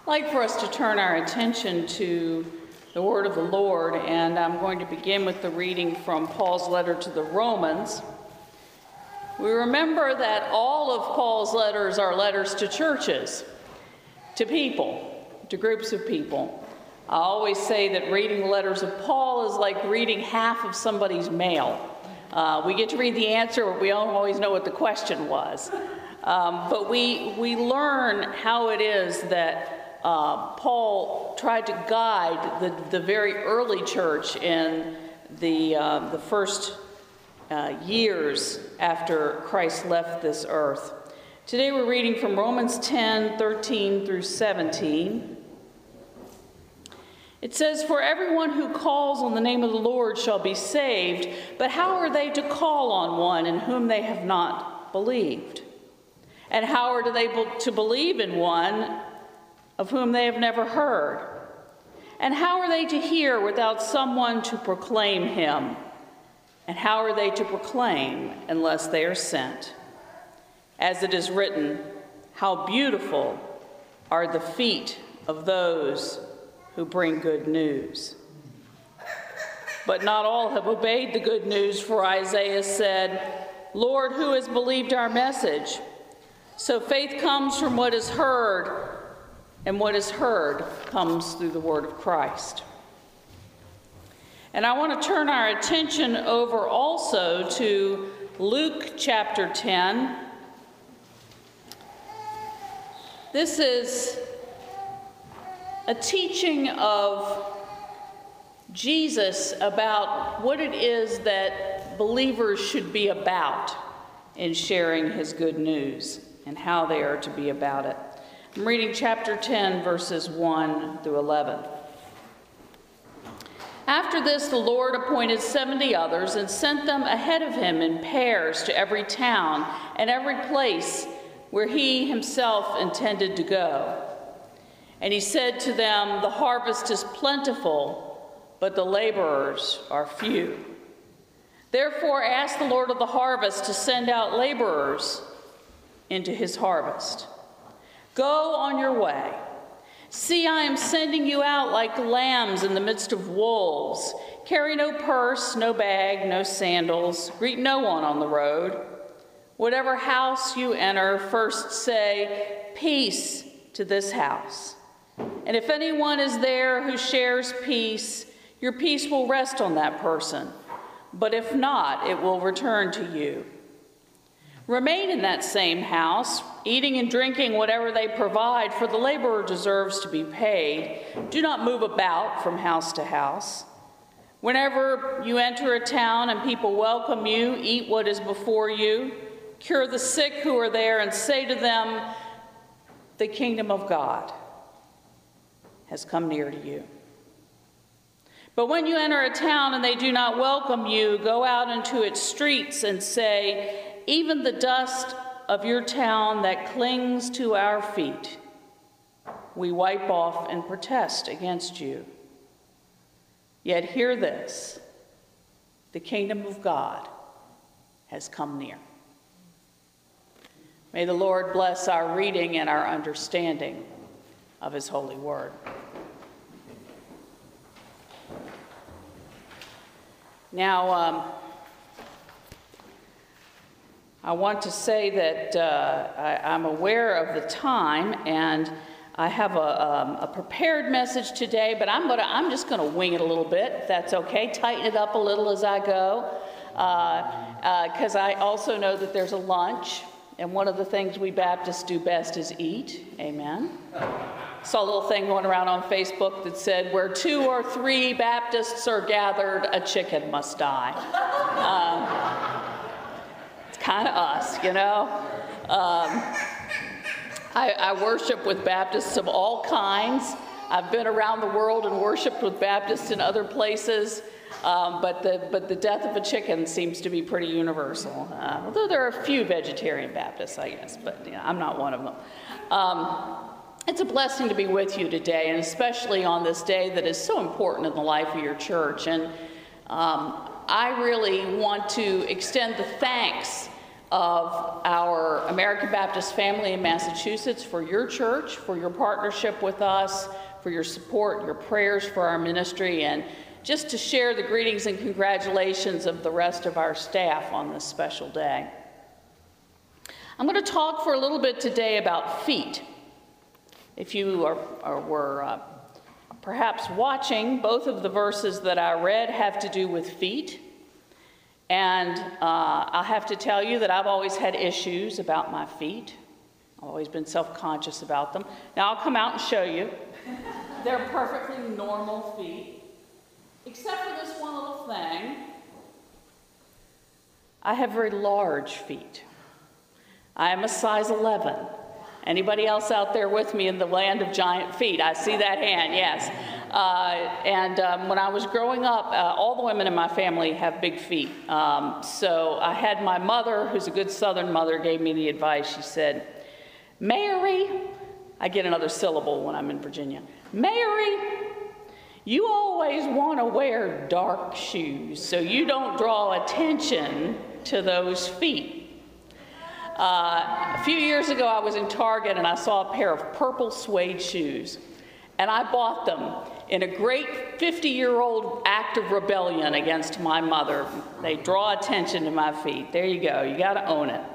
I'd like for us to turn our attention to the word of the Lord, and I'm going to begin with the reading from Paul's letter to the Romans. We remember that all of Paul's letters are letters to churches, to people, to groups of people. I always say that reading the letters of Paul is like reading half of somebody's mail. We get to read the answer, but we don't always know what the question was. But we learn how it is that Paul tried to guide the very early church in the first years after Christ left this earth. Today we're reading from Romans 10:13 through 17. It says, "For everyone who calls on the name of the Lord shall be saved, but how are they to call on one in whom they have not believed? And how are they to believe in one of whom they have never heard? And how are they to hear without someone to proclaim him? And how are they to proclaim unless they are sent? As it is written, how beautiful are the feet of those who bring good news. But not all have obeyed the good news, for Isaiah said, 'Lord, who has believed our message?' So faith comes from what is heard, and what is heard comes through the word of Christ." And I want to turn our attention over also to Luke chapter 10. This is a teaching of Jesus about what it is that believers should be about in sharing his good news and how they are to be about it. I'm reading chapter 10, verses 1 through 11. After this, the Lord appointed 70 others and sent them ahead of him in pairs to every town and every place where he himself intended to go. And he said to them, "The harvest is plentiful, but the laborers are few. Therefore, ask the Lord of the harvest to send out laborers into his harvest. Go on your way. See, I am sending you out like lambs in the midst of wolves. Carry no purse, no bag, no sandals. Greet no one on the road. Whatever house you enter, first say, 'Peace to this house.' And if anyone is there who shares peace, your peace will rest on that person. But if not, it will return to you. Remain in that same house, eating and drinking whatever they provide, for the laborer deserves to be paid. Do not move about from house to house. Whenever you enter a town and people welcome you, eat what is before you. Cure the sick who are there and say to them, 'The kingdom of God has come near to you.' But when you enter a town and they do not welcome you, go out into its streets and say, 'Even the dust of your town that clings to our feet, we wipe off and protest against you.' Yet hear this, the kingdom of God has come near." May the Lord bless our reading and our understanding of his holy word. Now, I want to say that I'm aware of the time, and I have a prepared message today, but I'm just going to wing it a little bit, if that's okay. Tighten it up a little as I go, because I also know that there's a lunch, and one of the things we Baptists do best is eat. Amen. Saw a little thing going around on Facebook that said, "Where 2 or 3 Baptists are gathered, a chicken must die." It's kind of us, you know. I worship with Baptists of all kinds. I've been around the world and worshiped with Baptists in other places, but the death of a chicken seems to be pretty universal. Although there are a few vegetarian Baptists, I guess, but you know, I'm not one of them. It's a blessing to be with you today, and especially on this day that is so important in the life of your church. And I really want to extend the thanks of our American Baptist family in Massachusetts, for your church, for your partnership with us, for your support, your prayers for our ministry, and just to share the greetings and congratulations of the rest of our staff on this special day. I'm going to talk for a little bit today about feet. If you were perhaps watching, both of the verses that I read have to do with feet. And I'll have to tell you that I've always had issues about my feet. I've always been self-conscious about them. Now I'll come out and show you. They're perfectly normal feet, except for this one little thing. I have very large feet. I am a size 11. Anybody else out there with me in the land of giant feet? I see that hand, yes. When I was growing up, all the women in my family have big feet. So I had my mother, who's a good Southern mother, gave me the advice. She said, Mary, I get another syllable when I'm in Virginia. Mary, you always want to wear dark shoes so you don't draw attention to those feet. A few years ago, I was in Target and I saw a pair of purple suede shoes. And I bought them in a great 50-year-old act of rebellion against my mother. They draw attention to my feet. There you go. You got to own it.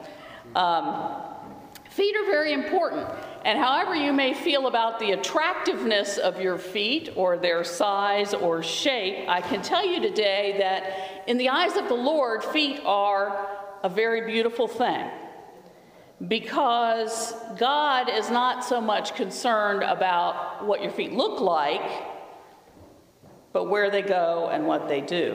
Feet are very important. And however you may feel about the attractiveness of your feet or their size or shape, I can tell you today that in the eyes of the Lord, feet are a very beautiful thing. Because God is not so much concerned about what your feet look like, but where they go and what they do.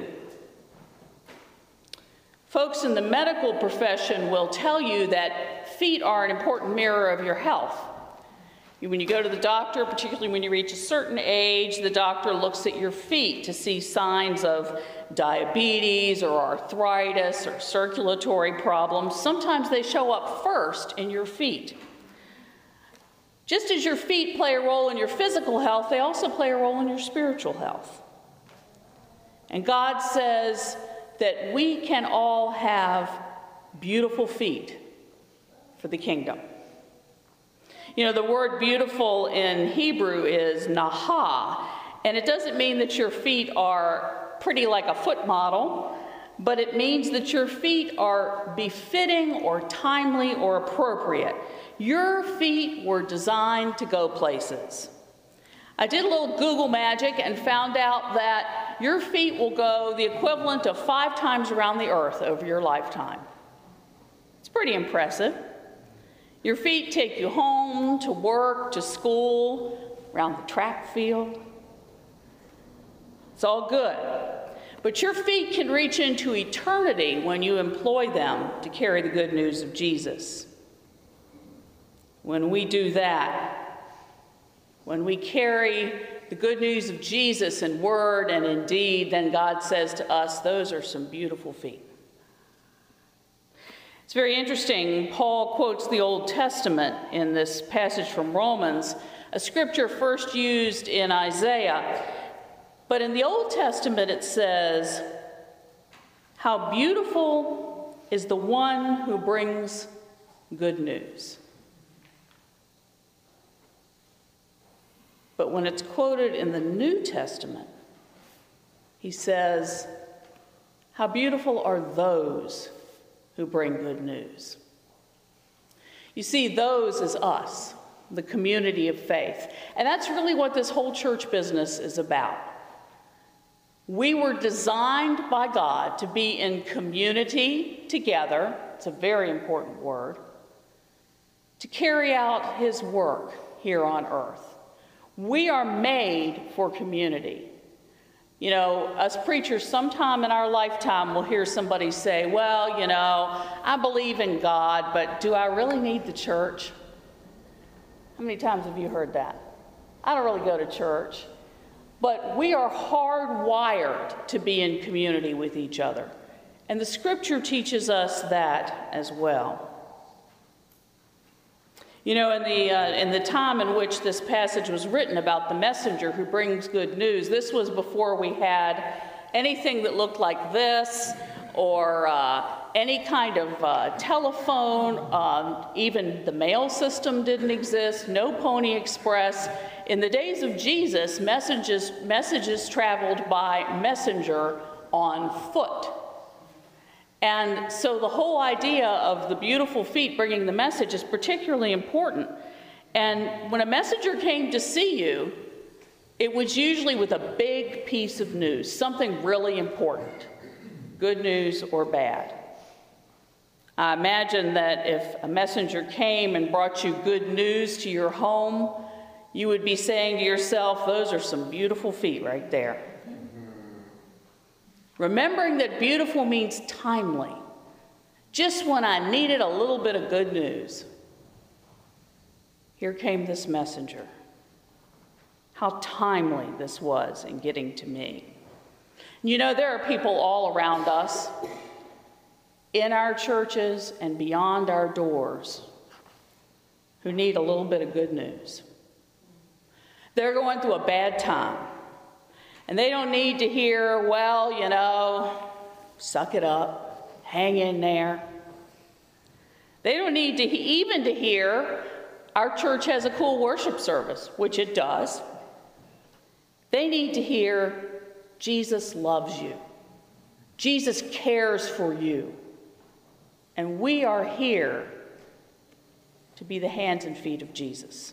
Folks in the medical profession will tell you that feet are an important mirror of your health. When you go to the doctor, particularly when you reach a certain age, the doctor looks at your feet to see signs of diabetes or arthritis or circulatory problems. Sometimes they show up first in your feet. Just as your feet play a role in your physical health, they also play a role in your spiritual health. And God says that we can all have beautiful feet for the kingdom. You know, the word beautiful in Hebrew is naha, and it doesn't mean that your feet are pretty like a foot model, but it means that your feet are befitting or timely or appropriate. Your feet were designed to go places. I did a little Google magic and found out that your feet will go the equivalent of 5 times around the earth over your lifetime. It's pretty impressive. Your feet take you home, to work, to school, around the track field. It's all good. But your feet can reach into eternity when you employ them to carry the good news of Jesus. When we do that, when we carry the good news of Jesus in word and in deed, then God says to us, those are some beautiful feet. It's very interesting. Paul quotes the Old Testament in this passage from Romans, a scripture first used in Isaiah. But in the Old Testament it says, how beautiful is the one who brings good news. But when it's quoted in the New Testament, he says, how beautiful are those who bring good news. You see, those is us, the community of faith. And that's really what this whole church business is about. We were designed by God to be in community together. It's a very important word. To carry out his work here on earth. We are made for community. You know, us preachers, sometime in our lifetime, will hear somebody say, well, you know, I believe in God, but do I really need the church? How many times have you heard that? I don't really go to church. But we are hardwired to be in community with each other. And the scripture teaches us that as well. You know, in the time in which this passage was written about the messenger who brings good news, this was before we had anything that looked like this or any kind of telephone, even the mail system didn't exist, no Pony Express. In the days of Jesus, messages traveled by messenger on foot. And so the whole idea of the beautiful feet bringing the message is particularly important. And when a messenger came to see you, it was usually with a big piece of news, something really important, good news or bad. I imagine that if a messenger came and brought you good news to your home, you would be saying to yourself, those are some beautiful feet right there. Remembering that beautiful means timely, just when I needed a little bit of good news. Here came this messenger. How timely this was in getting to me. You know, there are people all around us, in our churches and beyond our doors, who need a little bit of good news. They're going through a bad time, and they don't need to hear, well, you know, suck it up, hang in there. They don't need to even to hear, our church has a cool worship service, which it does. They need to hear, Jesus loves you. Jesus cares for you. And we are here to be the hands and feet of Jesus.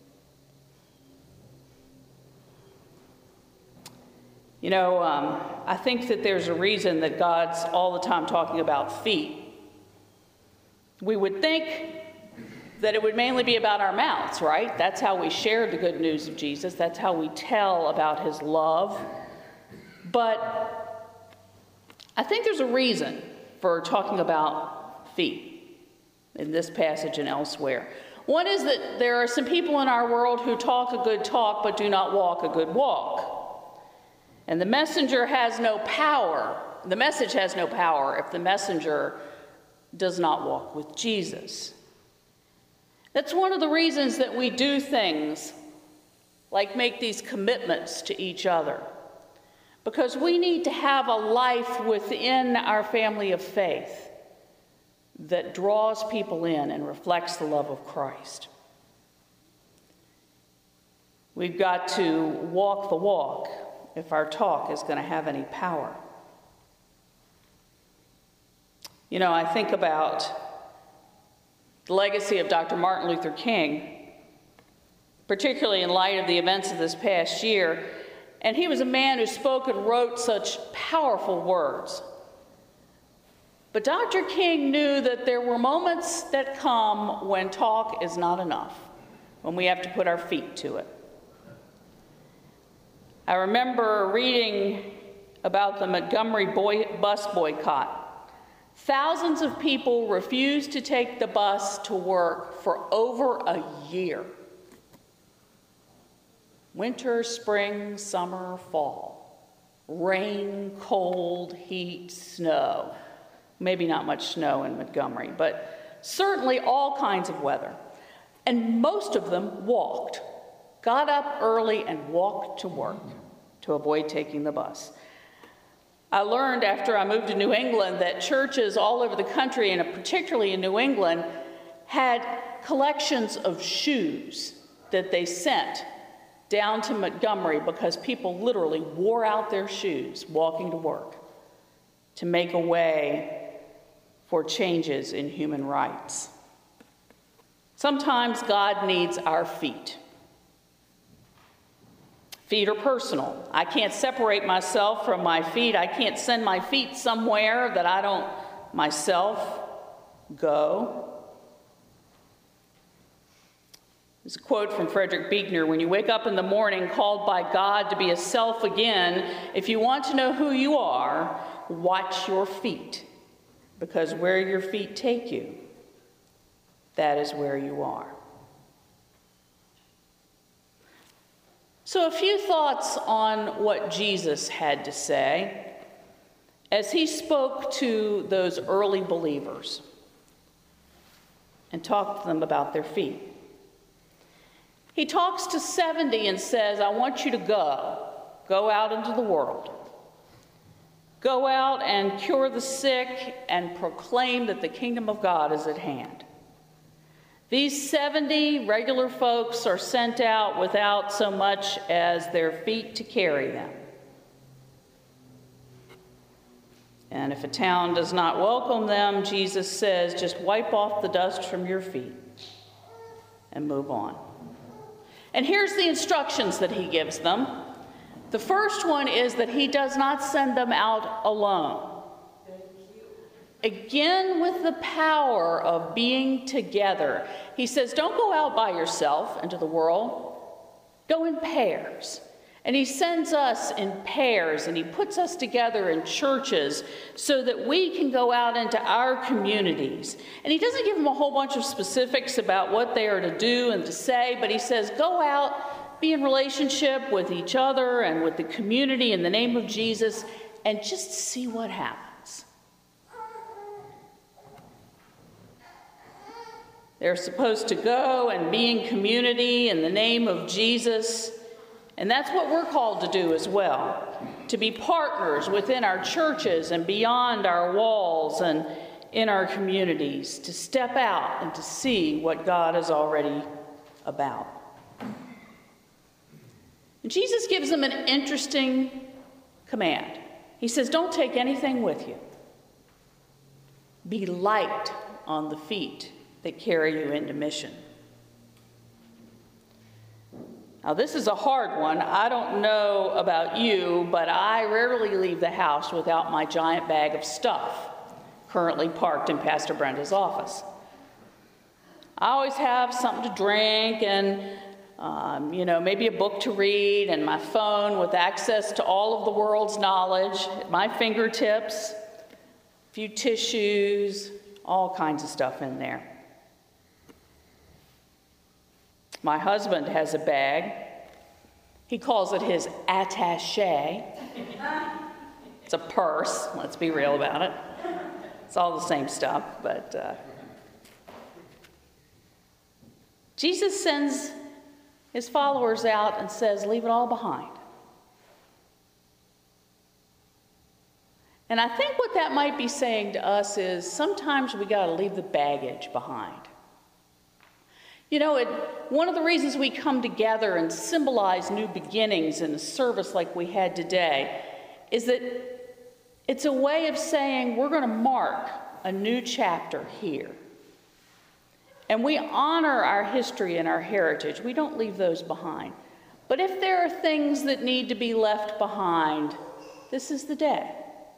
You know, I think that there's a reason that God's all the time talking about feet. We would think that it would mainly be about our mouths, right? That's how we share the good news of Jesus. That's how we tell about his love. But I think there's a reason for talking about feet in this passage and elsewhere. One is that there are some people in our world who talk a good talk but do not walk a good walk. And the messenger has no power. The message has no power if the messenger does not walk with Jesus. That's one of the reasons that we do things like make these commitments to each other. Because we need to have a life within our family of faith that draws people in and reflects the love of Christ. We've got to walk the walk if our talk is going to have any power. You know, I think about the legacy of Dr. Martin Luther King, particularly in light of the events of this past year. And he was a man who spoke and wrote such powerful words. But Dr. King knew that there were moments that come when talk is not enough, when we have to put our feet to it. I remember reading about the Montgomery bus boycott. Thousands of people refused to take the bus to work for over a year. Winter, spring, summer, fall. Rain, cold, heat, snow. Maybe not much snow in Montgomery, but certainly all kinds of weather. And most of them walked, got up early and walked to work to avoid taking the bus. I learned after I moved to New England that churches all over the country, and particularly in New England, had collections of shoes that they sent down to Montgomery because people literally wore out their shoes walking to work to make a way for changes in human rights. Sometimes God needs our feet. Feet are personal. I can't separate myself from my feet. I can't send my feet somewhere that I don't myself go. There's a quote from Frederick Buechner: when you wake up in the morning called by God to be a self again, if you want to know who you are, watch your feet, because where your feet take you, that is where you are. So a few thoughts on what Jesus had to say as he spoke to those early believers and talked to them about their feet. He talks to 70 and says, I want you to go out into the world. Go out and cure the sick and proclaim that the kingdom of God is at hand. These 70 regular folks are sent out without so much as their feet to carry them. And if a town does not welcome them, Jesus says, just wipe off the dust from your feet and move on. And here's the instructions that he gives them. The first one is that he does not send them out alone. Again, with the power of being together. He says, don't go out by yourself into the world. Go in pairs. And he sends us in pairs, and he puts us together in churches so that we can go out into our communities. And he doesn't give them a whole bunch of specifics about what they are to do and to say, but he says, go out, be in relationship with each other and with the community in the name of Jesus, and just see what happens. They're supposed to go and be in community in the name of Jesus. And that's what we're called to do as well, to be partners within our churches and beyond our walls and in our communities, to step out and to see what God is already about. And Jesus gives them an interesting command. He says, don't take anything with you. Be light on the feet that carry you into mission. Now, this is a hard one. I don't know about you, but I rarely leave the house without my giant bag of stuff, currently parked in Pastor Brenda's office. I always have something to drink and, maybe a book to read and my phone with access to all of the world's knowledge at my fingertips, a few tissues, all kinds of stuff in there. My husband has a bag. He calls it his attaché. It's a purse, let's be real about it. It's all the same stuff, but Jesus sends his followers out and says, leave it all behind. And I think what that might be saying to us is sometimes we got to leave the baggage behind. One of the reasons we come together and symbolize new beginnings in a service like we had today is that it's a way of saying we're going to mark a new chapter here. And we honor our history and our heritage. We don't leave those behind. But if there are things that need to be left behind, this is the day.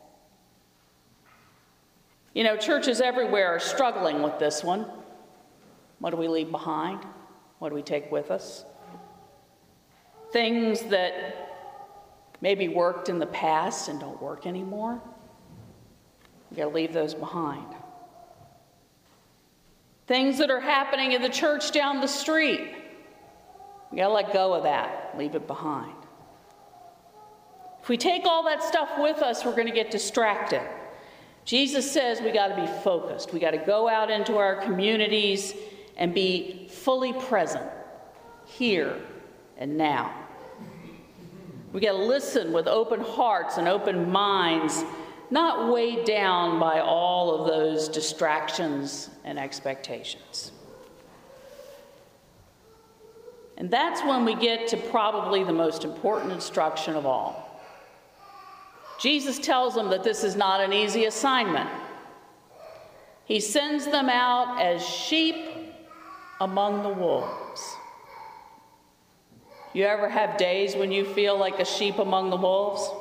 Churches everywhere are struggling with this one. What do we leave behind? What do we take with us? Things that maybe worked in the past and don't work anymore. We got to leave those behind. Things that are happening in the church down the street. We got to let go of that, leave it behind. If we take all that stuff with us, we're going to get distracted. Jesus says we got to be focused. We got to go out into our communities and be fully present here and now. We got to listen with open hearts and open minds, not weighed down by all of those distractions and expectations. And that's when we get to probably the most important instruction of all. Jesus tells them that this is not an easy assignment. He sends them out as sheep among the wolves. You ever have days when you feel like a sheep among the wolves?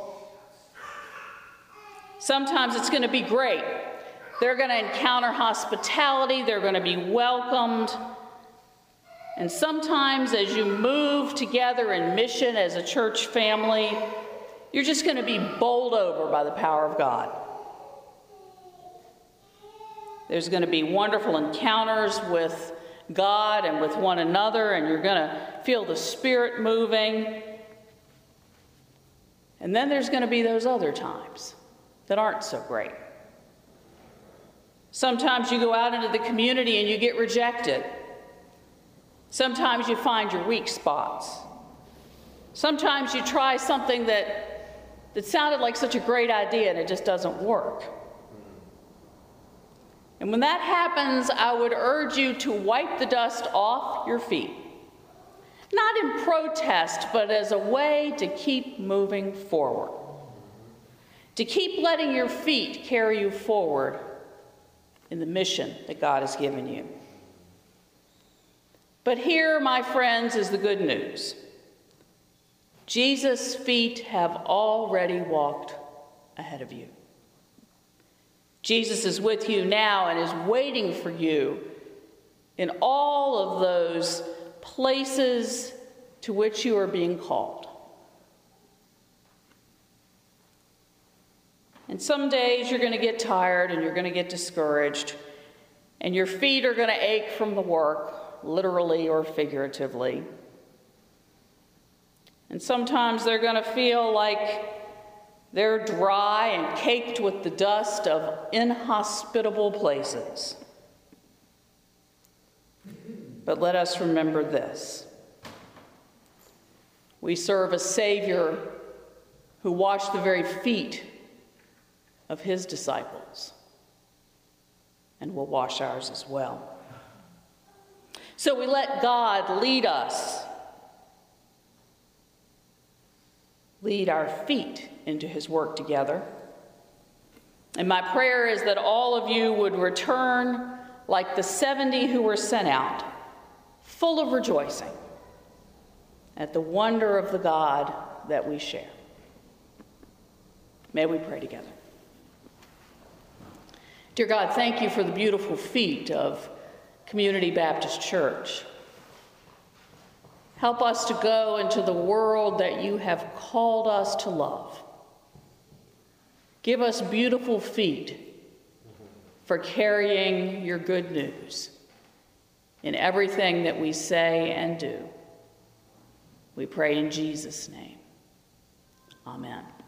Sometimes it's going to be great. They're going to encounter hospitality. They're going to be welcomed. And sometimes as you move together in mission as a church family, you're just going to be bowled over by the power of God. There's going to be wonderful encounters with God and with one another, and you're going to feel the Spirit moving. And then there's going to be those other times that aren't so great. Sometimes you go out into the community and you get rejected. Sometimes you find your weak spots. Sometimes you try something that that sounded like such a great idea and it just doesn't work. And when that happens, I would urge you to wipe the dust off your feet. Not in protest, but as a way to keep moving forward. To keep letting your feet carry you forward in the mission that God has given you. But here, my friends, is the good news. Jesus' feet have already walked ahead of you. Jesus is with you now and is waiting for you in all of those places to which you are being called. And some days you're going to get tired and you're going to get discouraged, and your feet are going to ache from the work, literally or figuratively. And sometimes they're going to feel like they're dry and caked with the dust of inhospitable places. But let us remember this. We serve a Savior who washed the very feet of his disciples and will wash ours as well. So we let God lead us, lead our feet into his work together. And my prayer is that all of you would return like the 70 who were sent out, full of rejoicing at the wonder of the God that we share. May we pray together. Dear God, thank you for the beautiful feet of Community Baptist Church. Help us to go into the world that you have called us to love. Give us beautiful feet for carrying your good news in everything that we say and do. We pray in Jesus' name. Amen.